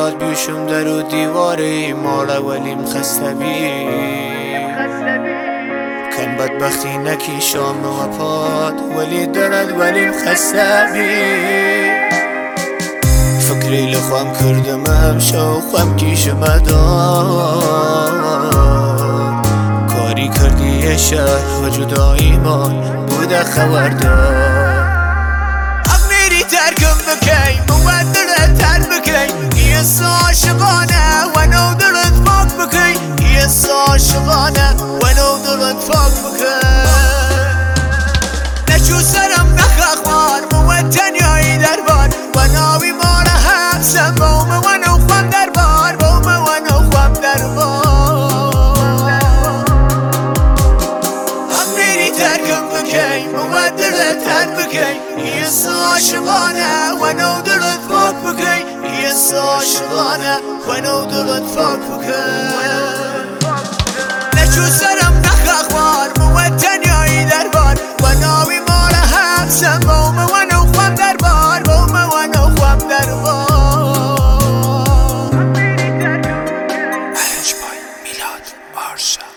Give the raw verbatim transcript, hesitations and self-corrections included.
میلاد بیشم در و دیواره مالا ولیم خسته بی کن بدبختی نکی شام و پاد ولی دلت ولیم خسته بی فکری لخوام کردم امشو خوام کیشم دار کاری کردی شهر و جدایی من بوده خبردار اغنیری ترکم بکی مواد دلت تر بکی یس عاشقانه و نو دلت فاک بکی یس عاشقانه و نو دلت فاک بکی نشو سرم نخخوار مواد تنیایی دربار و ناوی ماره همسم بومه و نو خوام دربار بومه و نو خوام دربار اغنیری ترکم بکی مواد دلت تر بکی یس عاشقانه و نو دلت فاک بکی یس عاشقانه و نو دلت فاک بکی نشو سرم نخخوار مواد تنیایی دربار و ناوی ماره همسم بومه و نو خوام دربار بومه و نو خوام دربار Arrange by Milad Marsha.